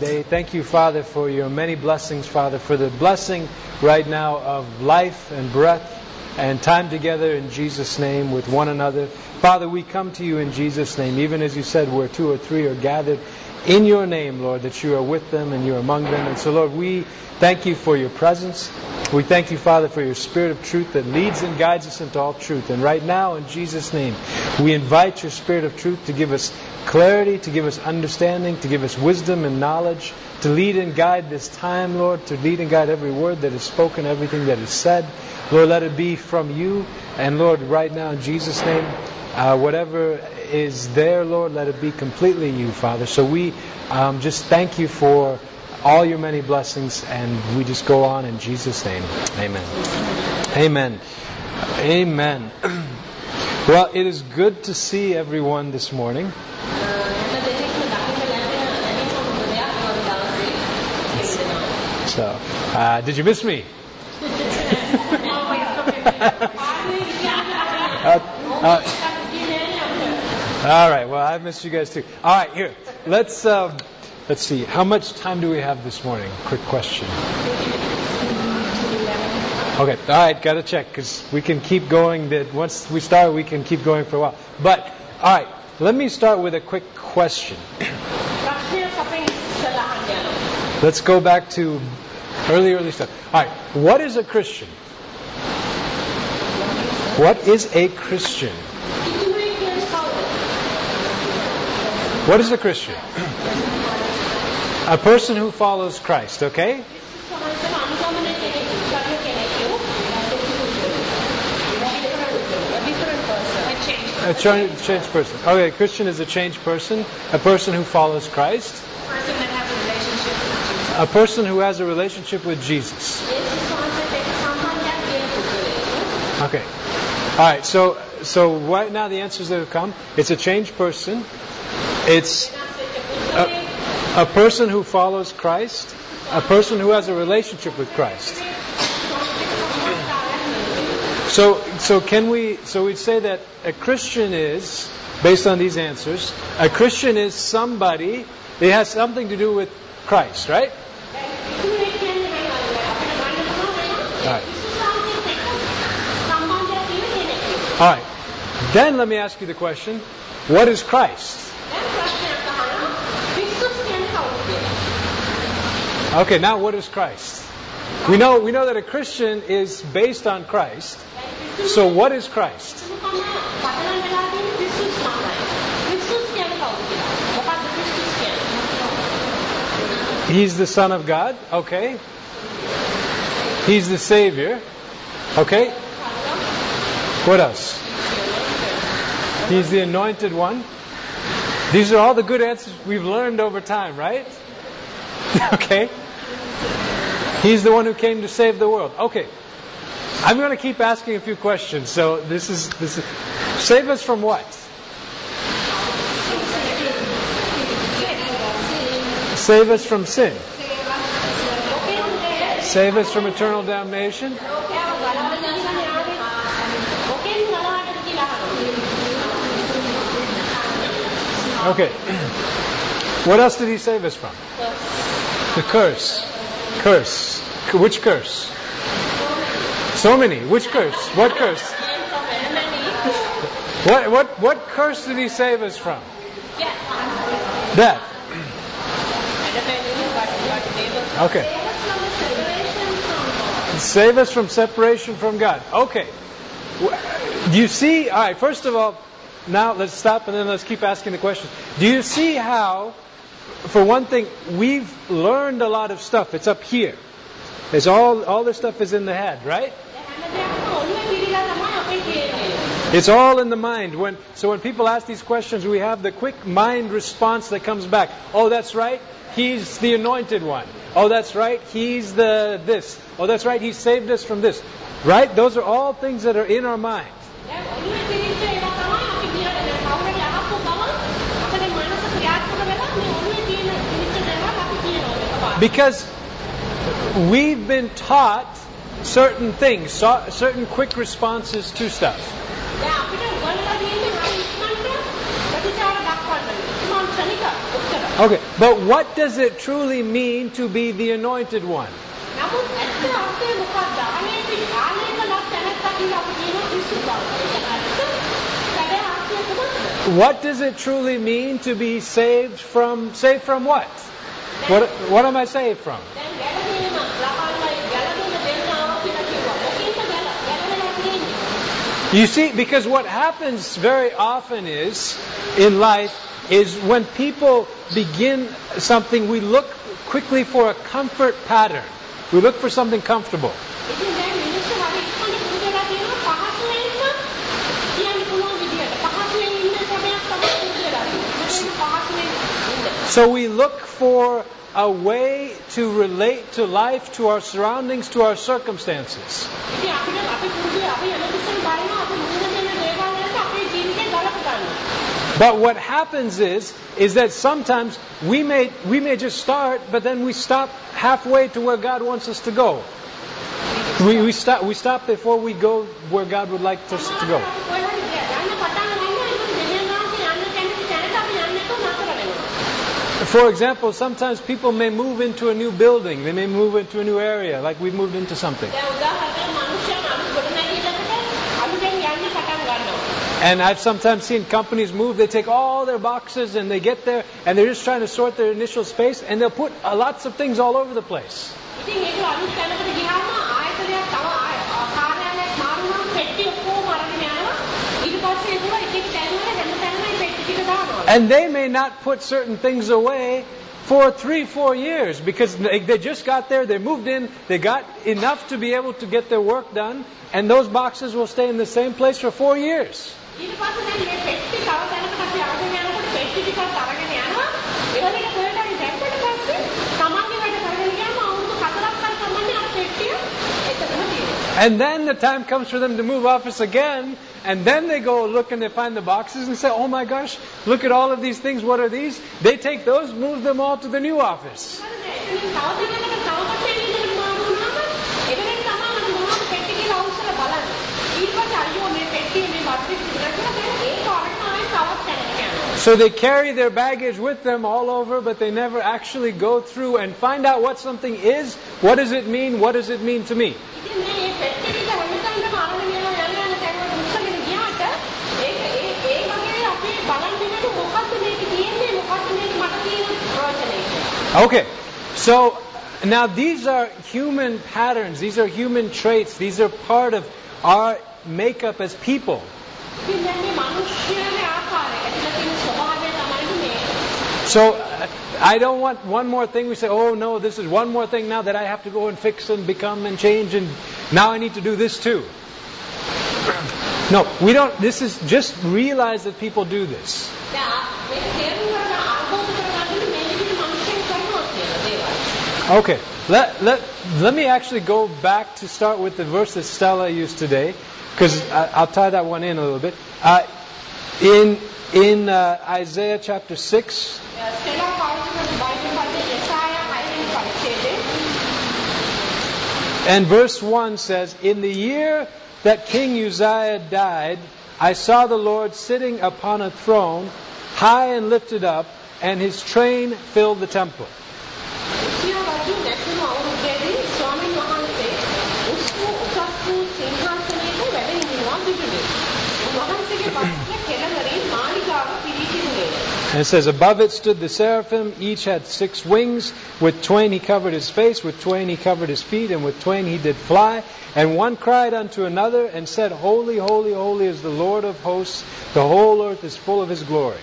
day. Thank you, Father, for your many blessings, Father, for the blessing right now of life and breath and time together in Jesus' name with one another. Father, we come to you in Jesus' name, even as you said, where 2 or 3 are gathered in your name, Lord, that you are with them and you are among them. And so, Lord, we thank you for your presence. We thank you, Father, for your Spirit of truth that leads and guides us into all truth. And right now, in Jesus' name, we invite your Spirit of truth to give us clarity, to give us understanding, to give us wisdom and knowledge, to lead and guide this time, Lord, to lead and guide every word that is spoken, everything that is said. Lord, let it be from you. And Lord, right now, in Jesus' name, whatever is there, Lord, let it be completely you, Father. So we just thank you for all your many blessings, and we just go on in Jesus' name. Amen. Amen. Amen. Well, it is good to see everyone this morning. So, did you miss me? All right. Well, I missed you guys too. All right, here. Let's see. How much time do we have this morning? Quick question. Okay. All right. Got to check because we can keep going. That once we start, we can keep going for a while. But all right. Let me start with a quick question. Let's go back to early stuff. All right. What is a Christian? What is a Christian? What is a Christian? A person who follows Christ, okay? A changed person. Okay, a Christian is a changed person. A person who follows Christ. A person who has a relationship with Jesus. Okay. Alright, so right now the answers that have come, it's a changed person. It's a person who follows Christ. A person who has a relationship with Christ. So we'd say that a Christian is, based on these answers, a Christian is somebody, it has something to do with Christ, right? All right. Then let me ask you the question, what is Christ? Okay, now what is Christ? We know that a Christian is based on Christ. So what is Christ? He's the Son of God. Okay. He's the Savior. Okay. What else? He's the Anointed One. These are all the good answers we've learned over time, right? Okay. He's the one who came to save the world. Okay. I'm going to keep asking a few questions. So this is save us from what? Save us from sin. Save us from eternal damnation. Okay. What else did he save us from? The curse. Curse. Which curse? So many. Which curse? What curse? What curse did he save us from? Death. Okay. Save us from separation from God. Okay. Do you see? All right. First of all, now let's stop and then let's keep asking the question. Do you see how, for one thing, we've learned a lot of stuff. It's up here. It's all this stuff is in the head, right? It's all in the mind. So when people ask these questions, we have the quick mind response that comes back. Oh, that's right. He's the Anointed One. Oh, that's right. He's the this. Oh, that's right. He saved us from this. Right? Those are all things that are in our mind. Because we've been taught certain things, certain quick responses to stuff. Okay, but what does it truly mean to be the anointed one? What does it truly mean to be saved from? Saved from what? What am I saved from? You see, because what happens very often is, in life, is when people begin something, we look quickly for a comfort pattern. We look for something comfortable. So we look for a way to relate to life, to our surroundings, to our circumstances. But what happens is that sometimes we may just start, but then we stop halfway to where God wants us to go. We stop before we go where God would like us to go. For example, sometimes people may move into a new building. They may move into a new area, like we moved into something. And I've sometimes seen companies move. They take all their boxes and they get there and they're just trying to sort their initial space and they'll put lots of things all over the place. And they may not put certain things away for 3-4 years because they just got there, they moved in, they got enough to be able to get their work done, and those boxes will stay in the same place for 4 years. And then the time comes for them to move office again, and then they go look and they find the boxes and say, oh my gosh, look at all of these things, what are these? They take those, move them all to the new office. So they carry their baggage with them all over, but they never actually go through and find out what something is. What does it mean? What does it mean to me? Okay, so now these are human patterns, these are human traits, these are part of our makeup as people. So I don't want one more thing. We say, oh no, this is one more thing now that I have to go and fix and become and change, and now I need to do this too. No, we don't. This is just realize that people do this. Okay, let me actually go back to start with the verse that Stella used today, because I'll tie that one in a little bit. In Isaiah chapter 6, and verse 1 says, in the year that King Uzziah died, I saw the Lord sitting upon a throne, high and lifted up, and his train filled the temple. And it says, above it stood the seraphim, each had 6 wings. With twain he covered his face, with twain he covered his feet, and with twain he did fly. And one cried unto another, and said, Holy, holy, holy is the Lord of hosts. The whole earth is full of his glory.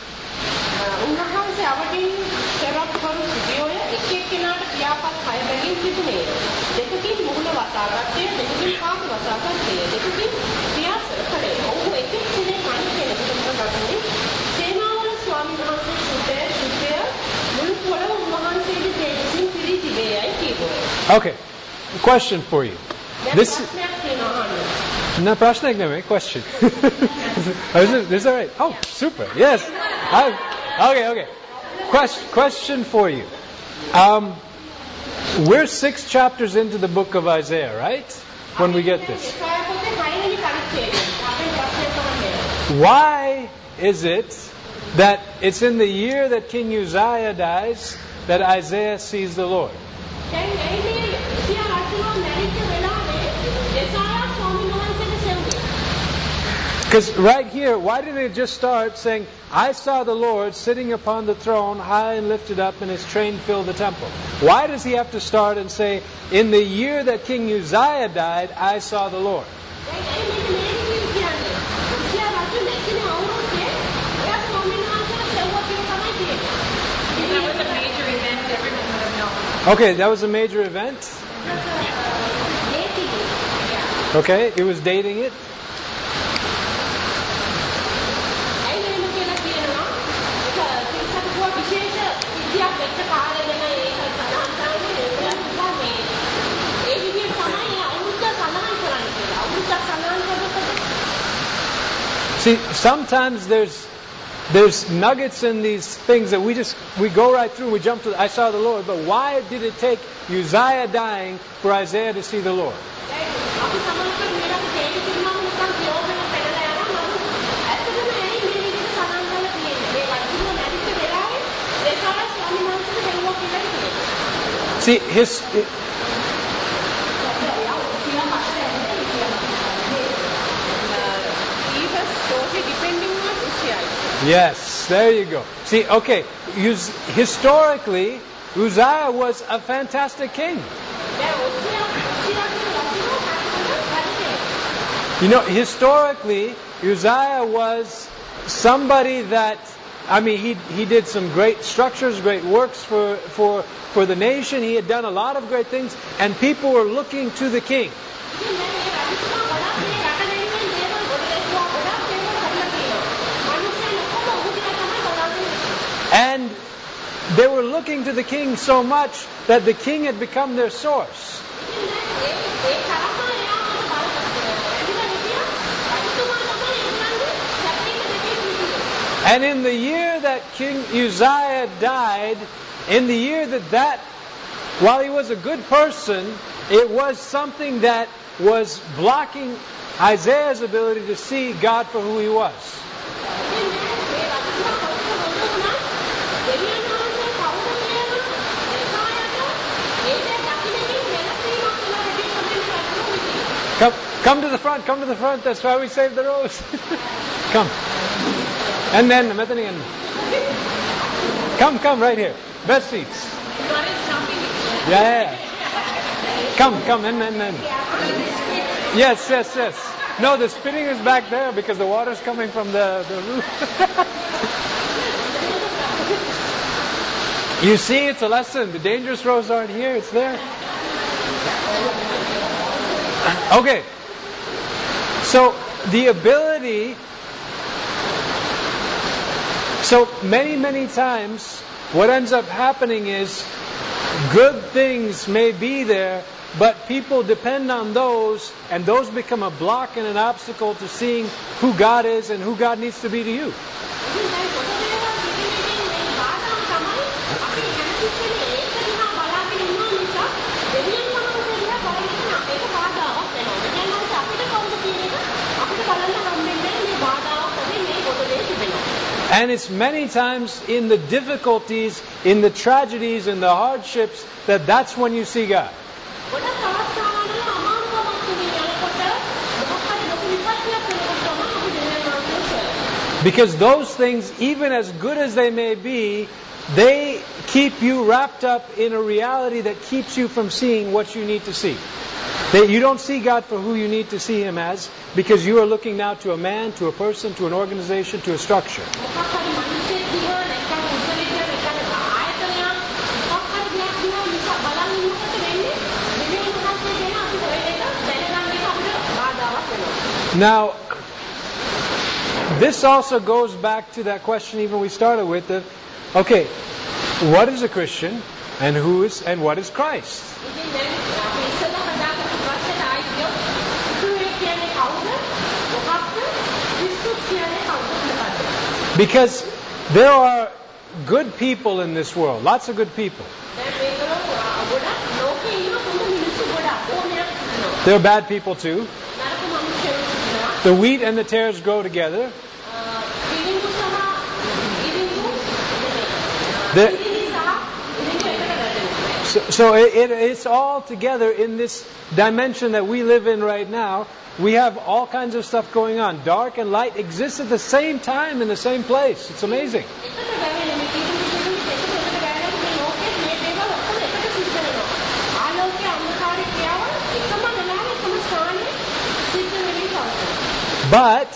Okay, question for you. This no prashna nahi, question. Is this all right? Oh, super. Yes. Okay. Question for you. We're 6 chapters into the book of Isaiah, right? When we get this. Why is it that it's in the year that King Uzziah dies that Isaiah sees the Lord. Because right here, why did it just start saying, I saw the Lord sitting upon the throne, high and lifted up, and His train filled the temple? Why does He have to start and say, in the year that King Uzziah died, I saw the Lord? That was a major event everyone would have known. Okay, that was a major event? Okay, it was dating it? See, sometimes there's nuggets in these things that we go right through, we jump to, I saw the Lord, but why did it take Uzziah dying for Isaiah to see the Lord? See, yes, there you go. See, okay, historically, Uzziah was a fantastic king. You know, historically, Uzziah was somebody that, I mean, he did some great structures, great works for the nation. He had done a lot of great things, and people were looking to the king. And they were looking to the king so much that the king had become their source. And in the year that King Uzziah died, in the year that while he was a good person, it was something that was blocking Isaiah's ability to see God for who He was. Come to the front, come to the front. That's why we saved the rows. Come. And then, come right here. Best seats. Yeah. Come, and. Yes. No, the spitting is back there because the water's coming from the roof. You see, it's a lesson. The dangerous rows aren't here, it's there. Okay. So, the ability... So, many times, what ends up happening is good things may be there, but people depend on those, and those become a block and an obstacle to seeing who God is and who God needs to be to you. And it's many times in the difficulties, in the tragedies, in the hardships, that's when you see God. Because those things, even as good as they may be, they keep you wrapped up in a reality that keeps you from seeing what you need to see. That you don't see God for who you need to see Him as, because you are looking now to a man, to a person, to an organization, to a structure. Now, this also goes back to that question even we started with, okay, what is a Christian and what is Christ? Because there are good people in this world, lots of good people. There are bad people too. The wheat and the tares grow together. There- ඉතින් සහ ඉතින් එකට වැටෙනවා. So it's all together in this dimension that we live in right now. We have all kinds of stuff going on. Dark and light exist at the same time in the same place. It's amazing. එකට වැවෙන්නේ මේ කීප විදිහට එකට වැවෙනවා මේ ලෝකයේ මේ දේවල් ඔක්කොම එකට සිද්ධ වෙනවා. ආලෝකයේ අන්ධකාරයේ ක්‍රියාව එකම වෙලාවෙ එකම ස්ථානයේ සිද්ධ වෙමින් පවතිනවා. But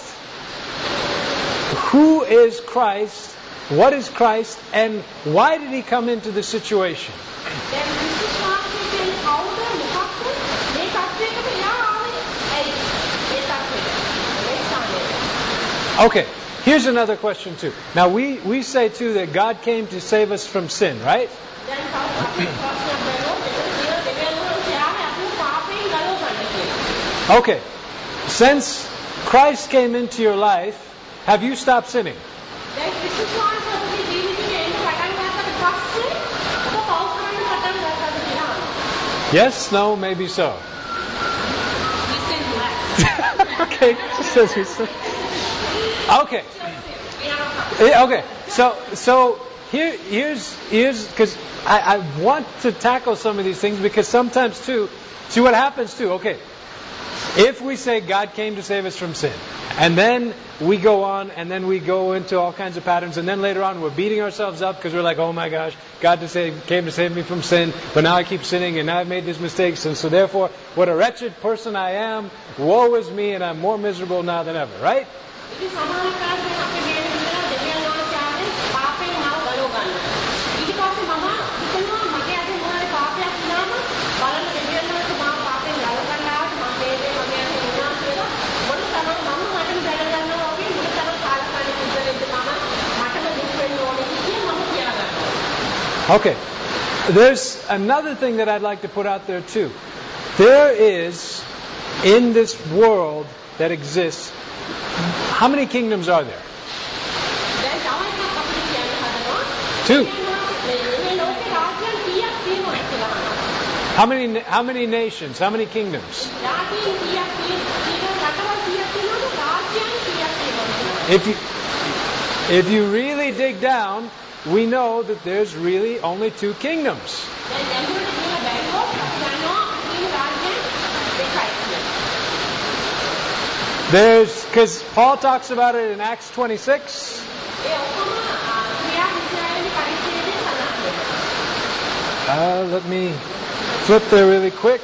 who is Christ? What is Christ? And why did he come into the situation? දැන් ක්‍රිස්තුස් වහන්සේ කියන්නේ කවුද මොකක්ද මේ තත්ත්වයකට එයා ආවේ ඇයි මේ තත්ත්වයට මේ ස්ථානයට. Okay, here's another question too. Now we say too that God came to save us from sin, right? දැන් තව ප්‍රශ්නයක් වෙනවා මෙතන කියන දෙවියන් වහන්සේ ආවේ අපිව පාපයෙන් ගලව ගන්න කියලා. Okay, since Christ came into your life, have you stopped sinning? දැන් ක්‍රිස්තුස් වහන්සේ අපේ ජීවිතේ එන්න පටන් ගන්නකොට පස්සේ ඔබ පව් කරන්න පටන් ගන්නද කියලා. Yes, no, maybe so. We sin less. Okay, just says we sin. Okay. We have Okay, so here's because I want to tackle some of these things because sometimes too, see what happens too. Okay, if we say God came to save us from sin, and then we go on and then we go into all kinds of patterns, and then later on we're beating ourselves up because we're like, oh my gosh, God came to save me from sin, but now I keep sinning and now I've made these mistakes, and so therefore, what a wretched person I am, woe is me, and I'm more miserable now than ever, right? ඉතින් සමහර කාලේ අපේ ජීවිතේ දෙවියන් වහන්සේ ආවේ පාපයෙන් මාව ගලව ගන්න. ඊට පස්සේ මම හිතනවා මගේ අද මොනවාරි පාපයක් වුණාම බලන්න දෙවියන් වහන්සේ මාව පාපයෙන් ගලව ගන්න ආවට මම මේ දේ මගේ අද වුණා කියලා මොන තරම් මම මටම දැනගන්නවා වගේ මොන තරම් කාලකන්ණි කුසලෙද්ද මටම දුක් වෙන්න ඕනේ කියලා මම කියාගන්නවා. Okay. There's another thing that I'd like to put out there too. There is, in this world that exists, how many kingdoms are there? දැන් තව එකක් අපිට කියන්න හදනවා. Two. මේ ලෝකේ රාජ්‍යයන් කීයක් තියෙනවද කියලා අහනවා. How many nations? How many kingdoms? රාජ්‍යයන් කීයක් තියෙනවද? රටවල් කීයක් තියෙනවද? රාජ්‍යයන් කීයක් තියෙනවද? If you really dig down, we know that there's really only two kingdoms. දැන් දැනුමට කියලා බැලුවොත් අපි දන්නවා තියෙන රාජ්‍යයන් දෙකයි කියලා. Because Paul talks about it in Acts 26. ඒ ඔක්කොම ක්‍රියා විද්‍යාවේ පරිච්ඡේදයේ සඳහන් වෙනවා. Let me flip there really quick.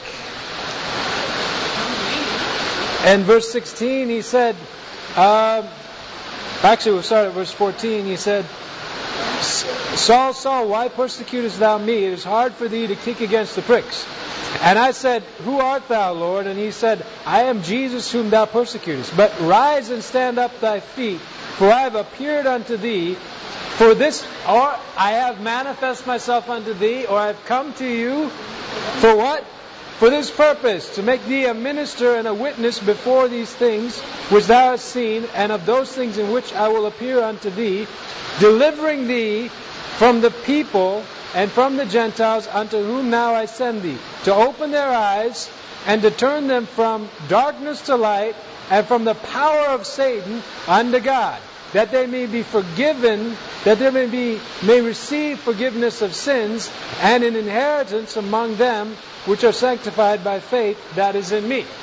And verse 16, he said, actually we'll start at verse 14. He said, Saul, Saul, why persecutest thou me? It is hard for thee to kick against the pricks. And I said, Who art thou, Lord? And he said, I am Jesus whom thou persecutest. But rise and stand up thy feet, for I have appeared unto thee. For this, or I have manifest myself unto thee, or I have come to you. For what? For this purpose, to make thee a minister and a witness before these things which thou hast seen, and of those things in which I will appear unto thee, delivering thee from the people and from the Gentiles unto whom now I send thee, to open their eyes and to turn them from darkness to light and from the power of Satan unto God, that they may be forgiven, that they may receive forgiveness of sins and an inheritance among them which are sanctified by faith that is in me.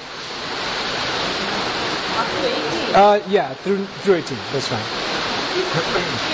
Yeah, through 18. That's fine.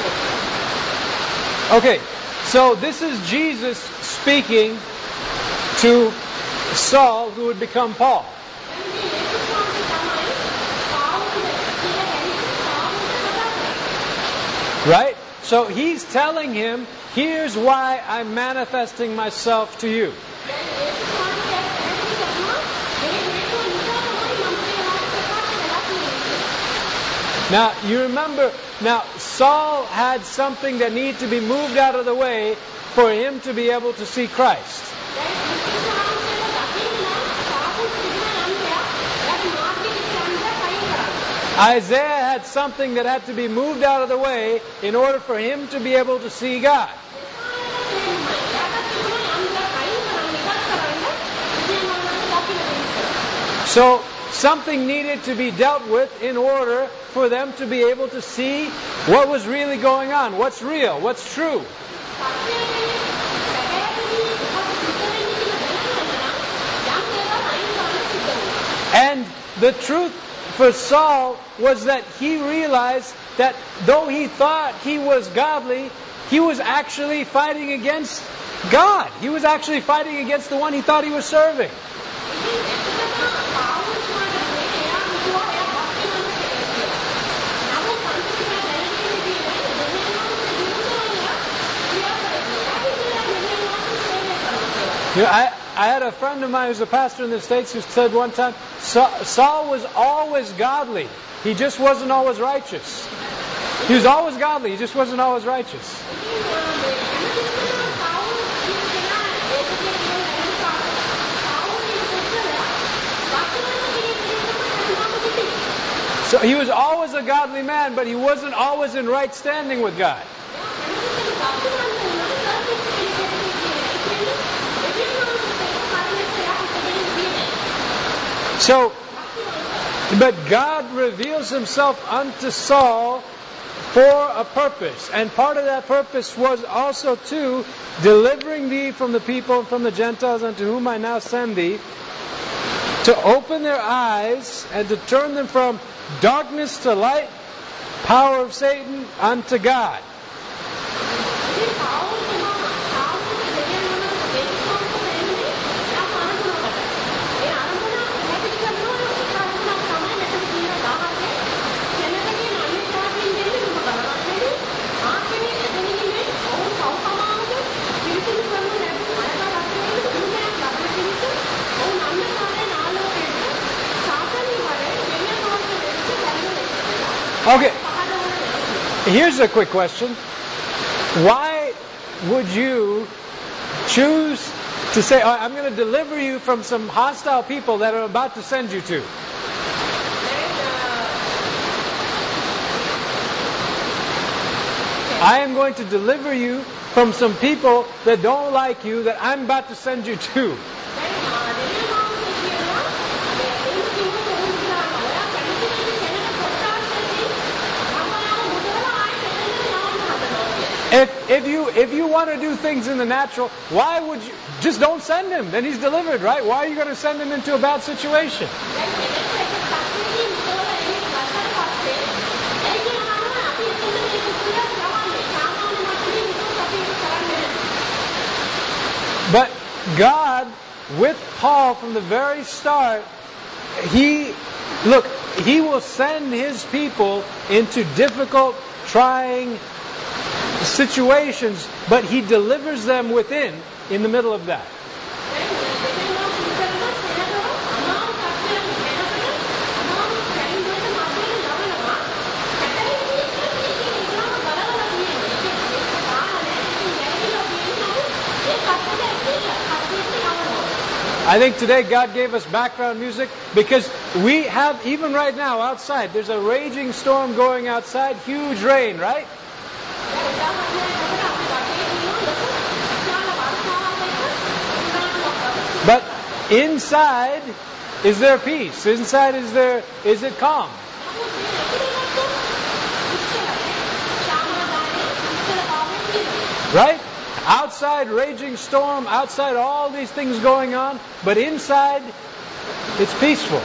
Okay, so this is Jesus speaking to Saul, who would become Paul. Right? So he's telling him, here's why I'm manifesting myself to you. Now, you remember, Saul had something that needed to be moved out of the way for him to be able to see Christ. Isaiah had something that had to be moved out of the way in order for him to be able to see God. So, something needed to be dealt with in order for them to be able to see what was really going on, what's real, what's true. And the truth for Saul was that he realized that though he thought he was godly, he was actually fighting against God. He was actually fighting against the one he thought he was serving. You know, I had a friend of mine who's a pastor in the States who said one time, Saul was always godly. He just wasn't always righteous. He was always godly. He just wasn't always righteous. So he was always a godly man, but he wasn't always in right standing with God. So, but God reveals himself unto Saul for a purpose. And part of that purpose was also to delivering thee from the people and from the Gentiles unto whom I now send thee, to open their eyes and to turn them from darkness to light, power of Satan unto God. Okay, here's a quick question. Why would you choose to say, I'm going to deliver you from some hostile people that I'm about to send you to? I am going to deliver you from some people that don't like you that I'm about to send you to. If you want to do things in the natural, why would you just don't send him? Then he's delivered, right? Why are you going to send him into a bad situation? But God, with Paul from the very start, He will send His people into difficult, trying situations, but He delivers them within, in the middle of that. I think today God gave us background music because we have, even right now outside, there's a raging storm going outside, huge rain, right? But inside, is there peace? Inside, is it calm? Right? Outside, raging storm, outside all these things going on, but inside, it's peaceful.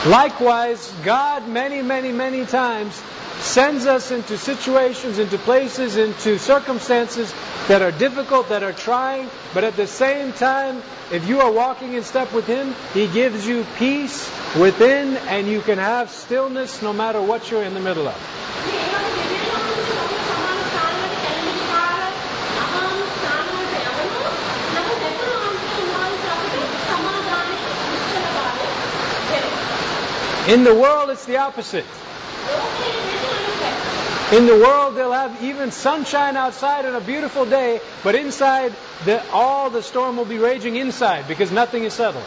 Likewise, God many times sends us into situations, into places, into circumstances that are difficult, that are trying, but at the same time, if you are walking in step with Him, He gives you peace within, and you can have stillness no matter what you're in the middle of. In the world, it's the opposite. In the world, they'll have even sunshine outside on a beautiful day, but inside, all the storm will be raging inside because nothing is settled.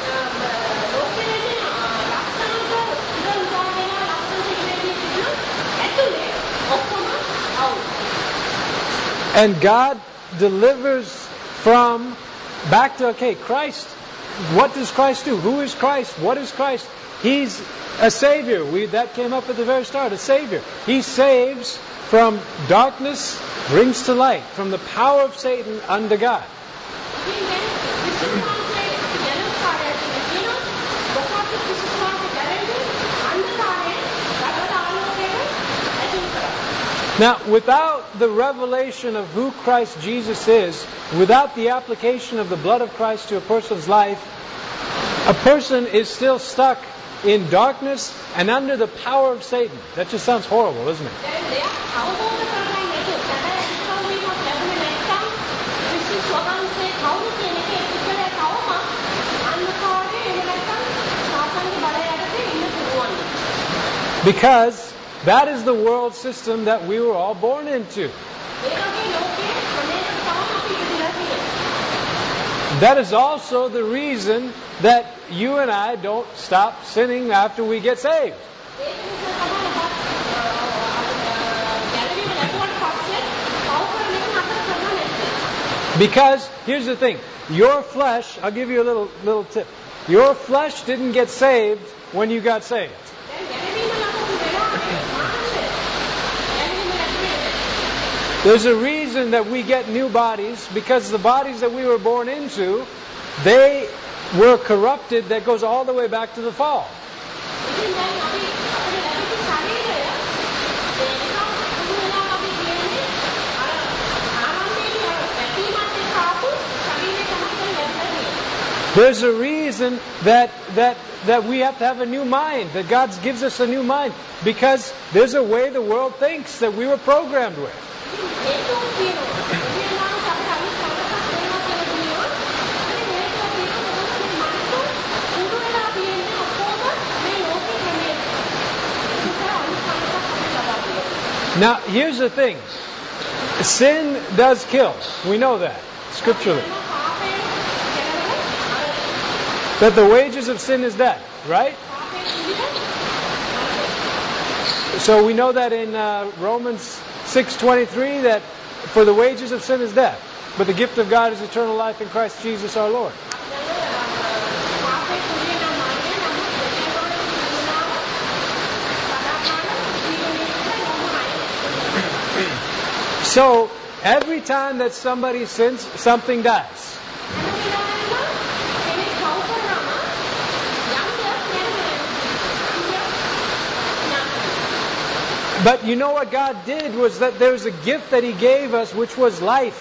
And God delivers from back to, Christ. What does Christ do? Who is Christ? What is Christ? He's a Savior. That came up at the very start, a Savior. He saves from darkness, brings to light, from the power of Satan unto God. Now, without the revelation of who Christ Jesus is, without the application of the blood of Christ to a person's life, a person is still stuck in darkness and under the power of Satan. That just sounds horrible, doesn't it? Because that is the world system that we were all born into. That is also the reason that you and I don't stop sinning after we get saved. Because, here's the thing, your flesh, I'll give you a little tip. Your flesh didn't get saved when you got saved. There's a reason that we get new bodies, because the bodies that we were born into, they were corrupted. That goes all the way back to the fall. There's a reason that we have to have a new mind, that God gives us a new mind, because there's a way the world thinks that we were programmed with. Now, here's the thing. Sin does kill. We know that, scripturally. That the wages of sin is death, right? So we know that in Romans 6:23, that for the wages of sin is death, but the gift of God is eternal life in Christ Jesus our Lord. So, every time that somebody sins, something dies. But you know what God did was that there was a gift that He gave us, which was life.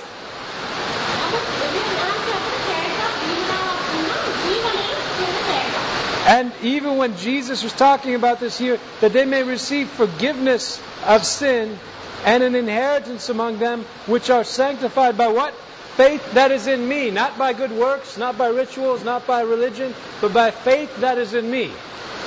And even when Jesus was talking about this here, that they may receive forgiveness of sin and an inheritance among them which are sanctified by what? Faith that is in me. Not by good works, not by rituals, not by religion, but by faith that is in me.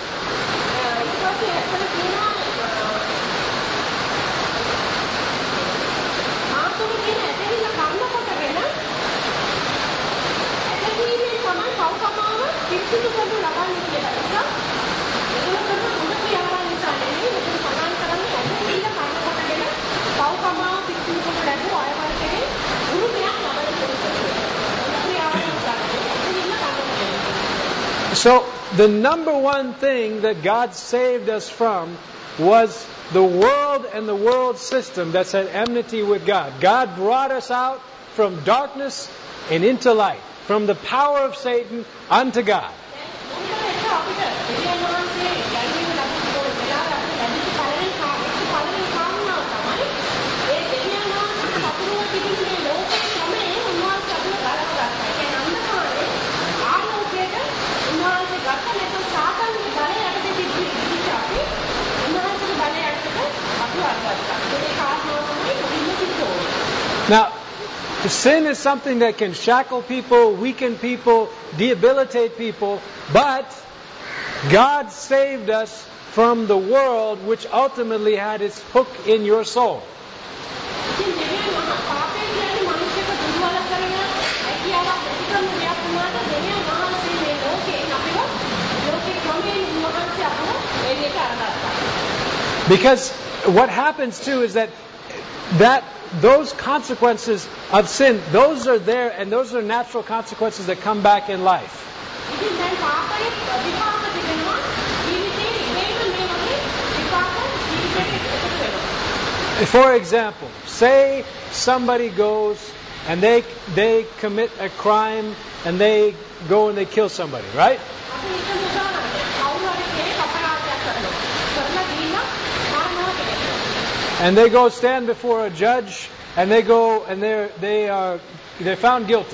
So, the number one thing that God saved us from was the world and the world system that's at enmity with God. God brought us out from darkness and into light, from the power of Satan unto God. Now, sin is something that can shackle people, weaken people, debilitate people, but God saved us from the world, which ultimately had its hook in your soul. Because what happens too is that those consequences of sin, those are there, and those are natural consequences that come back in life. For example, say somebody goes and they commit a crime and they go and they kill somebody, right? And they go stand before a judge and they go and they're found guilty.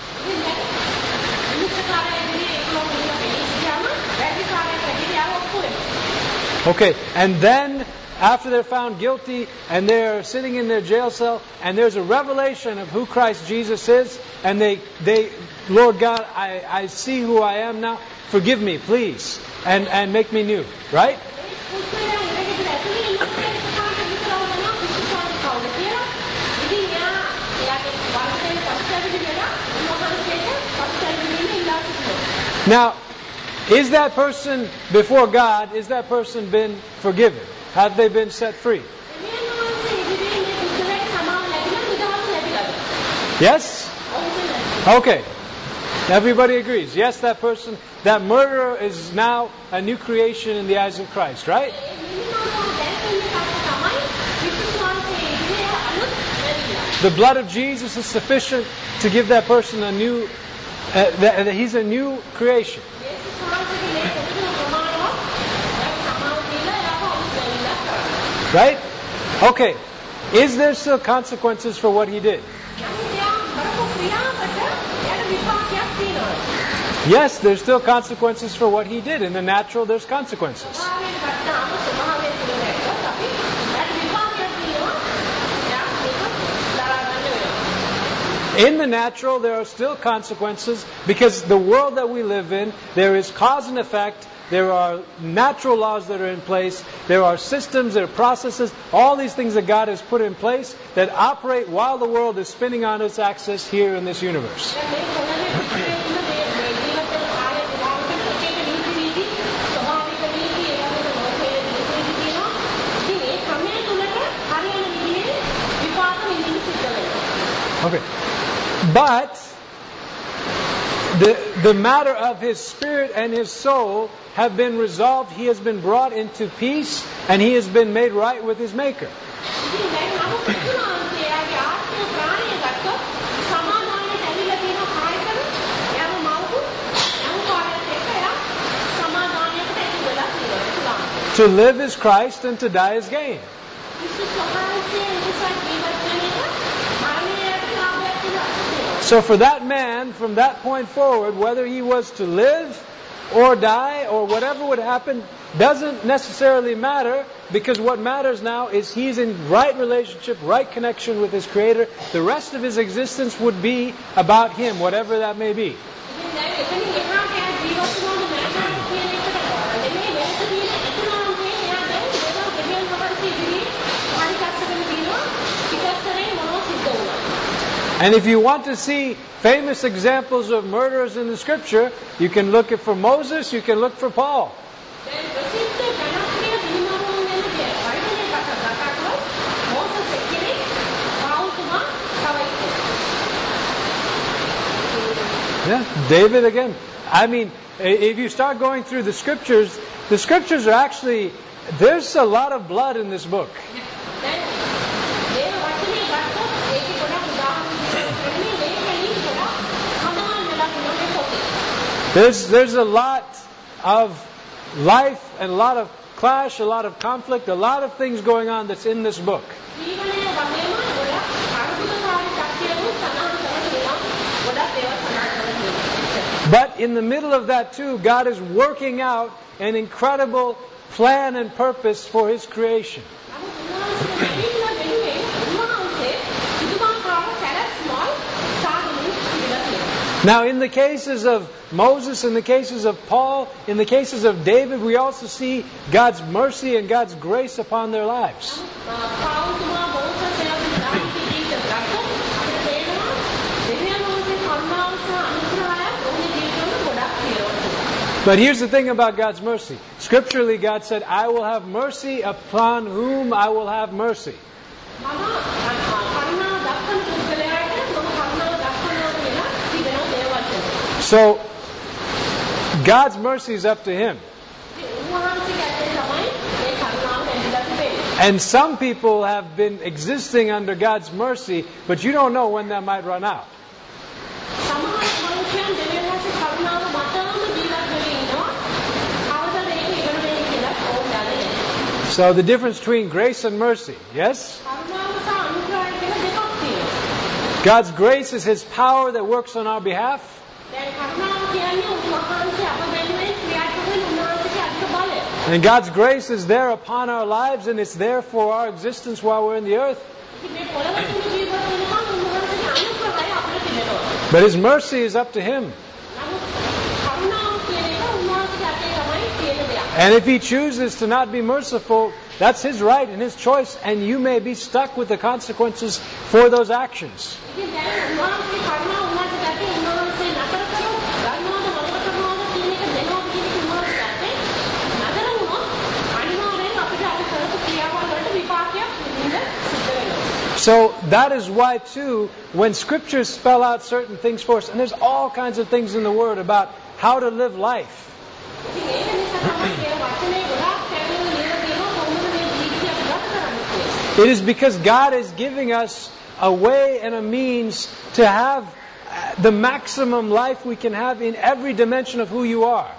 Okay, and then after they're found guilty and they're sitting in their jail cell and there's a revelation of who Christ Jesus is, and they Lord God, I see who I am now, forgive me please and make me new, right? Now, is that person before God, is that person been forgiven? Have they been set free? Yes? Okay. Everybody agrees. Yes, that person, that murderer is now a new creation in the eyes of Christ, right? The blood of Jesus is sufficient to give that person a new, that he's a new creation. Right? Okay. Is there still consequences for what he did? Yes, there's still consequences for what he did. In the natural, there's consequences. In the natural, there are still consequences because the world that we live in, there is cause and effect. There are natural laws that are in place. There are systems, there are processes, all these things that God has put in place that operate while the world is spinning on its axis here in this universe. Okay. But the matter of his spirit and his soul have been resolved. He has been brought into peace and he has been made right with his Maker. To live is Christ and to die is gain. So for that man, from that point forward, whether he was to live or die or whatever would happen, doesn't necessarily matter, because what matters now is he's in right relationship, right connection with his Creator. The rest of his existence would be about him, whatever that may be. And if you want to see famous examples of murderers in the Scripture, you can look for Moses, you can look for Paul. Yeah, David again. I mean, if you start going through the Scriptures are actually, there's a lot of blood in this book. There's a lot of life and a lot of clash, a lot of conflict, a lot of things going on that's in this book. But in the middle of that too, God is working out an incredible plan and purpose for His creation. Now, in the cases of Moses, in the cases of Paul, in the cases of David, we also see God's mercy and God's grace upon their lives. But here's the thing about God's mercy. Scripturally, God said, I will have mercy upon whom I will have mercy. So, God's mercy is up to Him. And some people have been existing under God's mercy, but you don't know when that might run out. So the difference between grace and mercy, yes? God's grace is His power that works on our behalf. And God's grace is there upon our lives, and it's there for our existence while we're in the earth. But His mercy is up to Him. And if He chooses to not be merciful, that's His right and His choice, and you may be stuck with the consequences for those actions. So that is why, too, when Scriptures spell out certain things for us, and there's all kinds of things in the Word about how to live life. It is because God is giving us a way and a means to have the maximum life we can have in every dimension of who you are.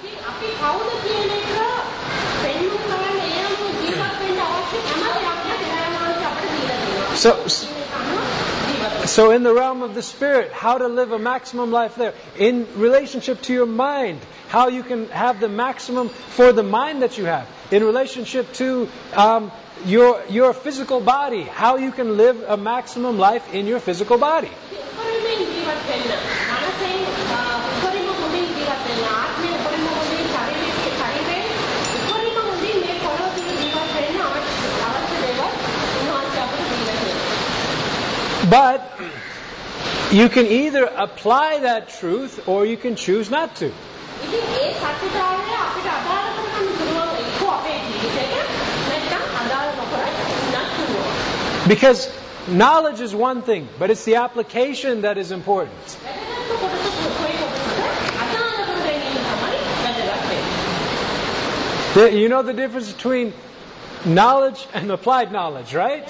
So in the realm of the Spirit, how to live a maximum life there. In relationship to your mind, how you can have the maximum for the mind that you have. In relationship to your physical body, how you can live a maximum life in your physical body. But you can either apply that truth or you can choose not to. Because knowledge is one thing, but it's the application that is important. You know the difference between knowledge and applied knowledge, right?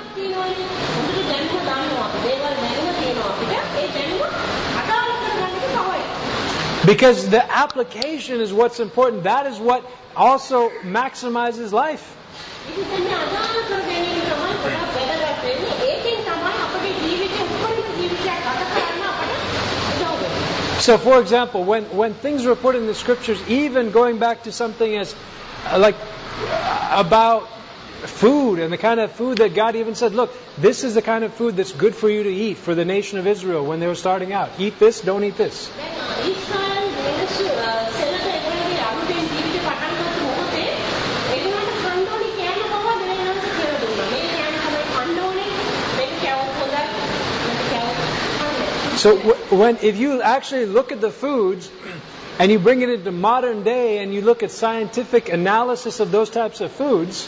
Because the application is what's important. That is what also maximizes life. So, for example, when things were put in the Scriptures, even going back to something as like about food and the kind of food that God even said, look, this is the kind of food that's good for you to eat for the nation of Israel when they were starting out. Eat this, don't eat this. So if you actually look at the foods and you bring it into modern day and you look at scientific analysis of those types of foods,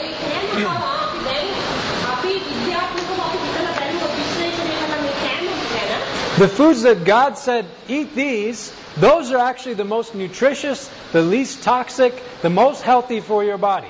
the foods that God said, eat these, those are actually the most nutritious, the least toxic, the most healthy for your body.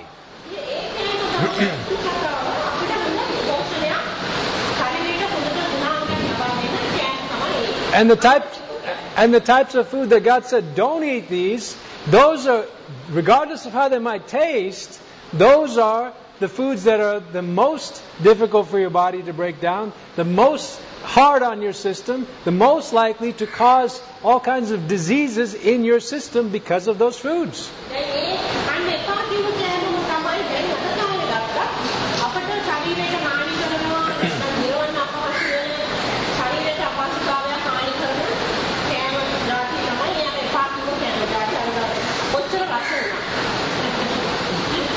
And the types of food that God said, don't eat these, those are, regardless of how they might taste, those are the foods that are the most difficult for your body to break down, the most hard on your system, the most likely to cause all kinds of diseases in your system because of those foods.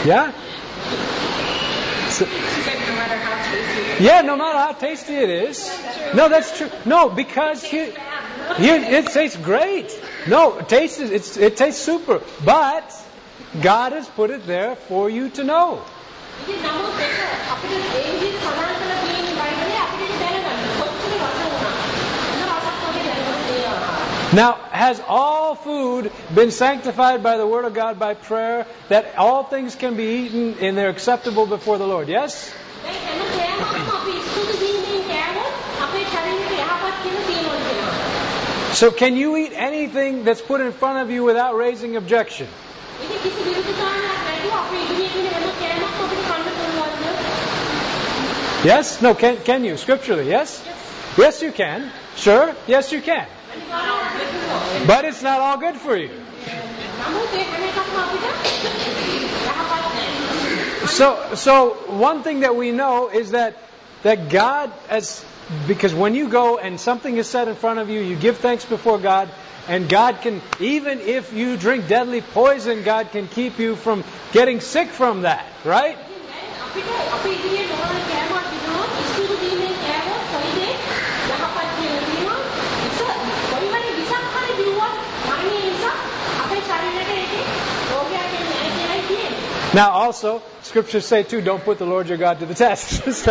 Yeah? So, No matter how tasty. yeah, no matter how tasty it is. No, that's true. No, because here it tastes great. No, it tastes super. But God has put it there for you to know. ඉතින් නමුත් ඒක අපිට ඒ විදිහට සමාන කරලා තියෙන බයිබලයේ අපිට දැනගන්න කොච්චර රස වුණා. මොන රසක් වගේ දැනගන්න තියෙනවා. Now, has all food been sanctified by the Word of God by prayer, that all things can be eaten and they're acceptable before the Lord? Yes? දැන් හැම කෑමක්ම අපි ඉස්කෝලේ දීන්නේ කෑවොත් අපේ ශරීරයට යහපත් කියන තියෙනවා කියනවා. So can you eat anything that's put in front of you without raising objection? ඉතින් කිසි විරුද්ධතාවයක් නැතුව අපි ඉදිරියේ තියෙන හැම කෑමක්ම අපිට කන්න පුළුවන්ද? Yes? No, can you? Scripturally, yes? Yes, you can. Sure? Yes, you can. But it's not all good for you. නමුත් ඒ හැම එකක්ම අපිට යහපත් නැහැ. So one thing that we know is that God, because when you go and something is set in front of you, you give thanks before God, and God can, even if you drink deadly poison, God can keep you from getting sick from that, right? අපිට අපි ඉදිරියේ මොනවද කෑමක් දිනනවා ඉස්කෝලේ දීන්නේ කෑමක් කොයිද යහපත් කියලා තියෙනවා. කොයි වගේ විසක් හරි දිනුවත් මරණය නිසා අපේ ශරීරයට ඒකේ රෝගයක් එන්නේ නැහැ කියලායි කියන්නේ. Now also, scriptures say too, don't put the Lord your God to the test. So,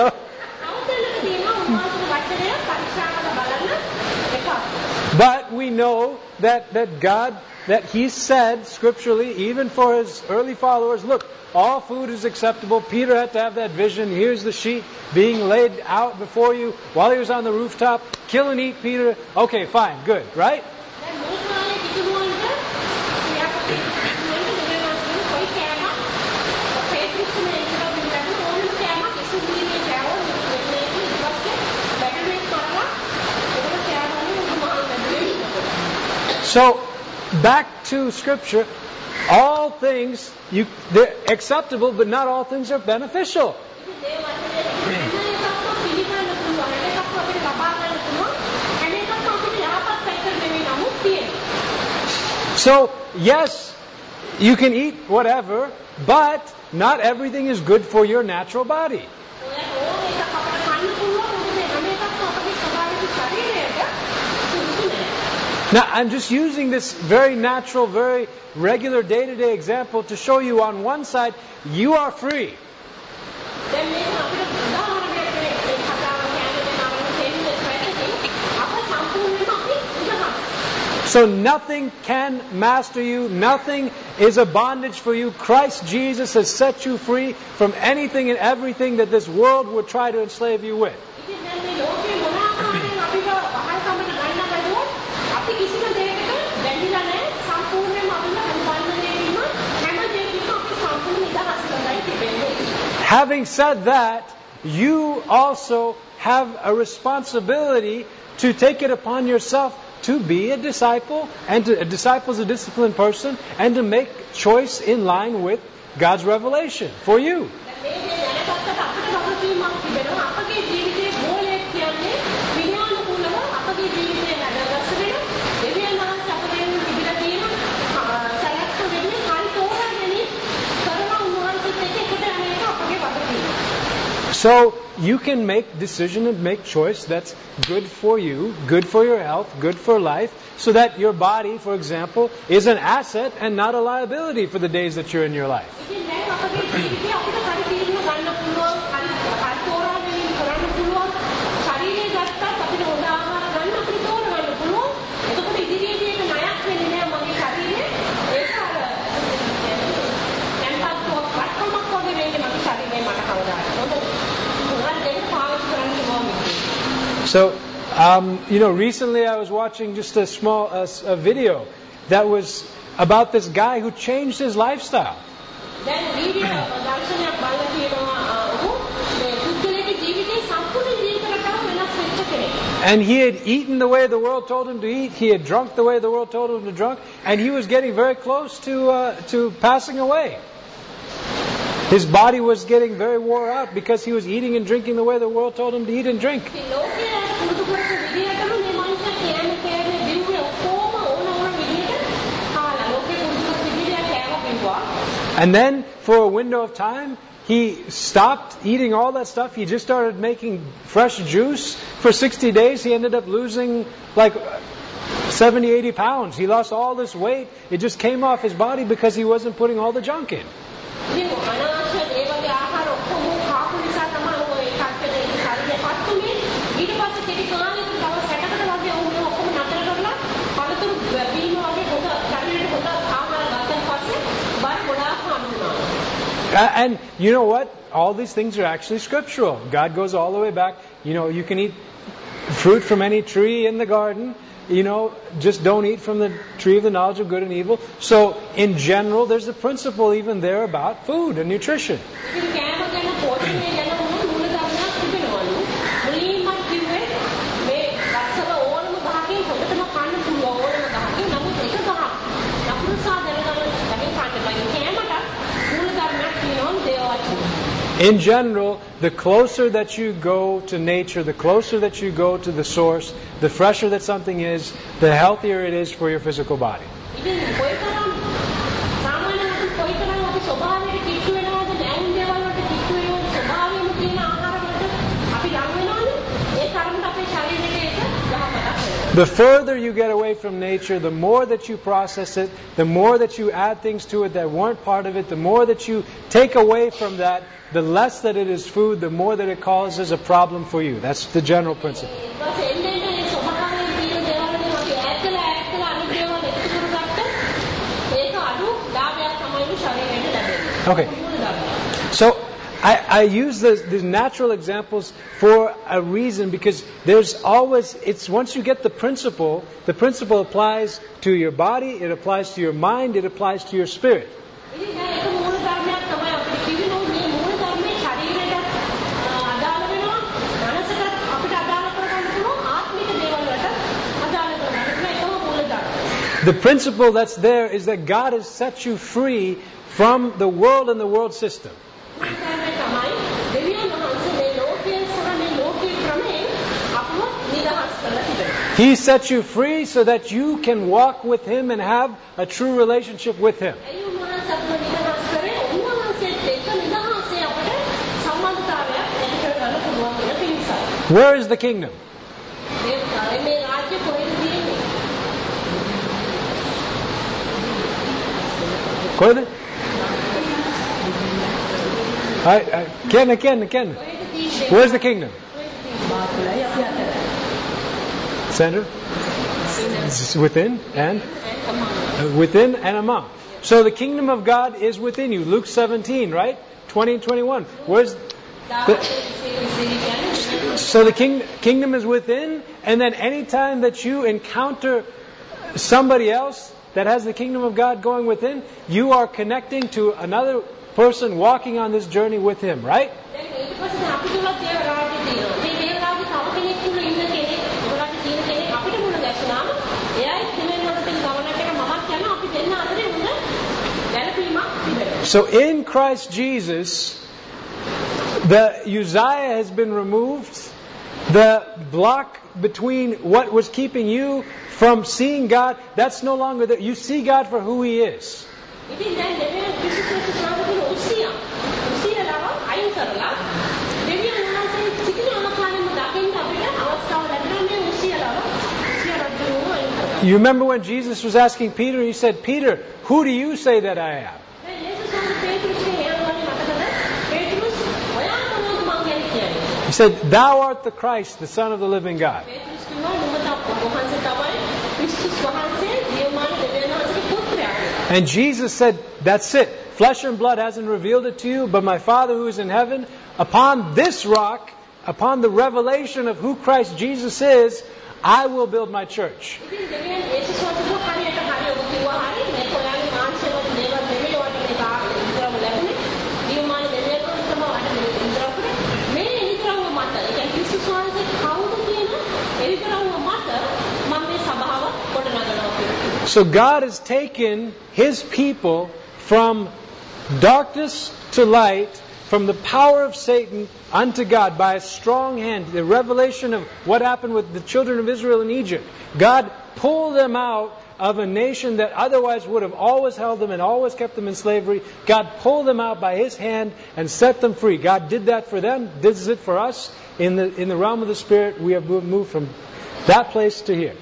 but we know that God, that He said scripturally, even for His early followers, look, all food is acceptable. Peter had to have that vision. Here's the sheet being laid out before you while he was on the rooftop. Kill and eat, Peter. Okay, fine, good, right? So, back to Scripture, all things, they're acceptable, but not all things are beneficial. So, yes, you can eat whatever, but not everything is good for your natural body. Now, I'm just using this very natural, very regular day-to-day example to show you on one side, you are free. So nothing can master you. Nothing is a bondage for you. Christ Jesus has set you free from anything and everything that this world would try to enslave you with. Having said that, you also have a responsibility to take it upon yourself to be a disciple, and a disciple is a disciplined person, and to make choice in line with God's revelation for you. So you can make decision and make choice that's good for you, good for your health, good for life, so that your body, for example, is an asset and not a liability for the days that you're in your life. So, recently I was watching just a small a video that was about this guy who changed his lifestyle. And he had eaten the way the world told him to eat. He had drunk the way the world told him to drink. And he was getting very close to passing away. His body was getting very wore out because he was eating and drinking the way the world told him to eat and drink. And then for a window of time, he stopped eating all that stuff. He just started making fresh juice. For 60 days, he ended up losing like 70, 80 pounds. He lost all this weight. It just came off his body because he wasn't putting all the junk in. And you know what? All these things are actually scriptural. God goes all the way back. You can eat fruit from any tree in the garden. Just don't eat from the tree of the knowledge of good and evil. So, in general, there's a principle even there about food and nutrition. In general, the closer that you go to nature, the closer that you go to the source, the fresher that something is, the healthier it is for your physical body. The further you get away from nature, the more that you process it, the more that you add things to it that weren't part of it, the more that you take away from that, the less that it is food, the more that it causes a problem for you. That's the general principle. Okay. So I use the natural examples for a reason, because once you get the principle applies to your body, it applies to your mind, it applies to your spirit. The principle that's there is that God has set you free from the world and the world system. He set you free so that you can walk with Him and have a true relationship with Him. Where is the kingdom? Ken. Where's the kingdom? Center? It's within and among. So the kingdom of God is within you. Luke 17, right? 20 and 21. So the kingdom is within, and then anytime that you encounter somebody else that has the kingdom of God going within, you are connecting to another person walking on this journey with him, right? So in Christ Jesus, the Uzziah has been removed. The block between what was keeping you from seeing God, that's no longer there. You see God for who He is. You remember when Jesus was asking Peter, He said, "Peter, who do you say that I am?" He said, "Thou art the Christ, the Son of the living God." And Jesus said, "That's it. Flesh and blood hasn't revealed it to you, but my Father who is in heaven, upon this rock, upon the revelation of who Christ Jesus is, I will build my church." So God has taken His people from darkness to light, from the power of Satan unto God by a strong hand. The revelation of what happened with the children of Israel in Egypt. God pull them out of a nation that otherwise would have always held them and always kept them in slavery. God pulled them out by His hand and set them free. God did that for them. This is it for us. In the realm of the Spirit, we have moved from that place to here.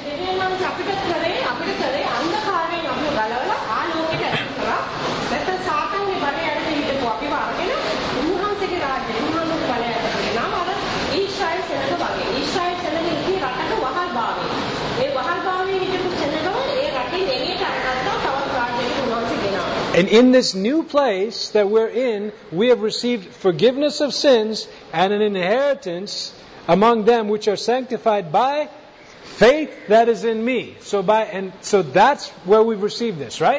And in this new place that we're in, we have received forgiveness of sins and an inheritance among them which are sanctified by faith that is in me. So that's where we've received this, right?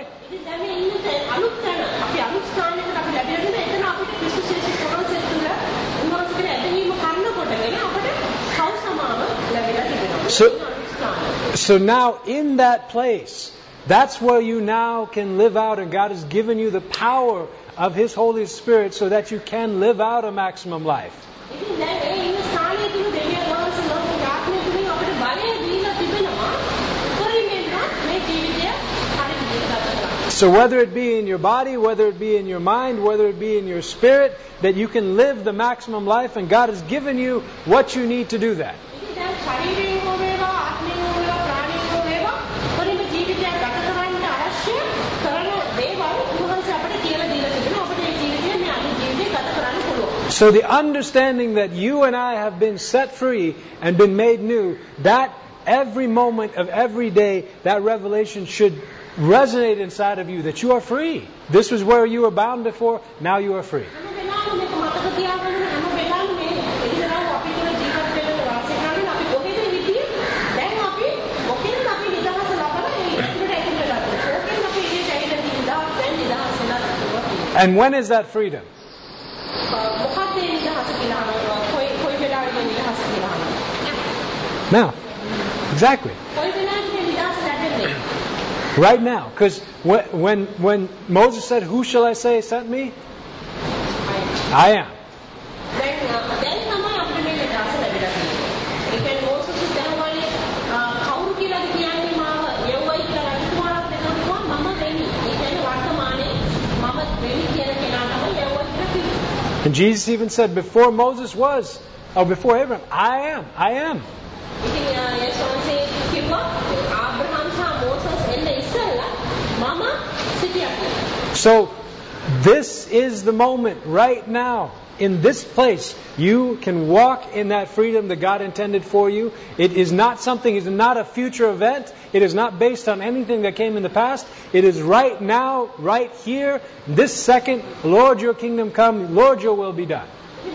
So now in that place, that's where you now can live out, and God has given you the power of His Holy Spirit so that you can live out a maximum life. So whether it be in your body, whether it be in your mind, whether it be in your spirit, that you can live the maximum life, and God has given you what you need to do that. So the understanding that you and I have been set free and been made new, that every moment of every day, that revelation should resonate inside of you, that you are free. This was where you were bound before, now you are free. And when is that freedom? Now. Exactly. Right now. Because when Moses said, "Who shall I say sent me?" I am. And Jesus even said, before Moses was, or before Abraham, I am. I am. So, this is the moment right now. In this place, you can walk in that freedom that God intended for you. It is not something, it is not a future event. It is not based on anything that came in the past. It is right now, right here, this second. Lord, your kingdom come. Lord, your will be done.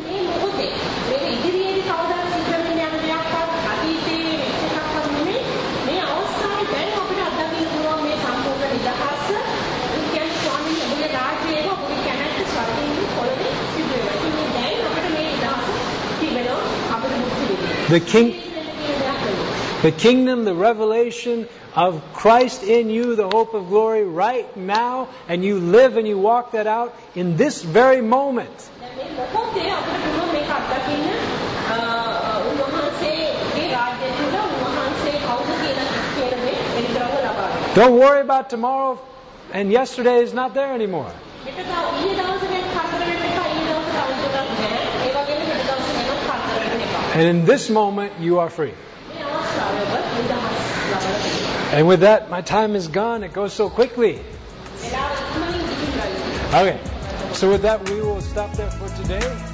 The kingdom, the revelation of Christ in you, the hope of glory, right now, and you live and you walk that out in this very moment. Don't worry about tomorrow, and yesterday is not there anymore. And in this moment, you are free. And with that, my time is gone. It goes so quickly. Okay. So with that, we will stop there for today.